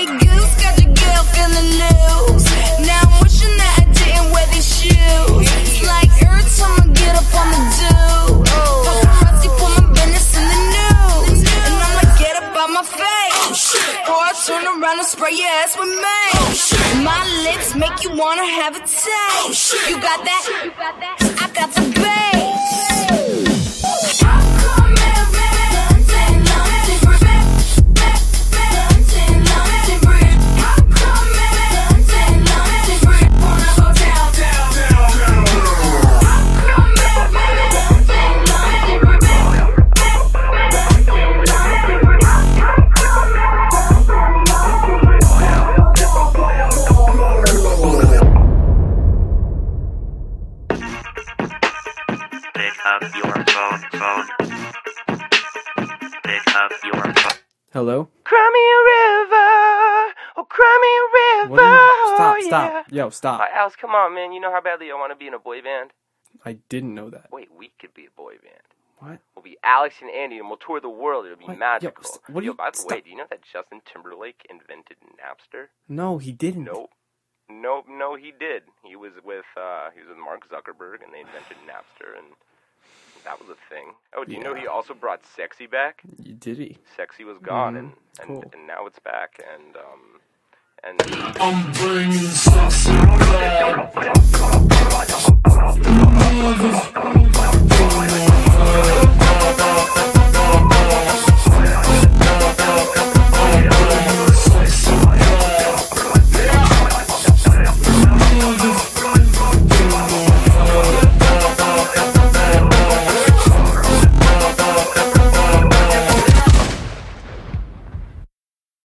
goose, got your girl feeling loose. Now I'm wishing that I didn't wear these shoes. It's like every time I get up on the do, paparazzi put my business in the news, and I'm like, get up out my face, or I turn around and spray your ass with mace. My lips make you wanna have a taste. You got that? I got the bass. Hello? Cry me a river, oh cry me a river. Stop. Yo, stop. Alex, come on, man. You know how badly I want to be in a boy band? I didn't know that. Wait, we could be a boy band. What? We'll be Alex and Andy, and we'll tour the world. It'll be What? magical. Yo, By the way, do you know that Justin Timberlake invented Napster? No, he didn't. No, he did. He was with Mark Zuckerberg, and they invented Napster, and that was a thing. Oh, do you know he also brought Sexy back? Did he? Sexy was gone, cool. and now it's back, and I'm bringing sexy back.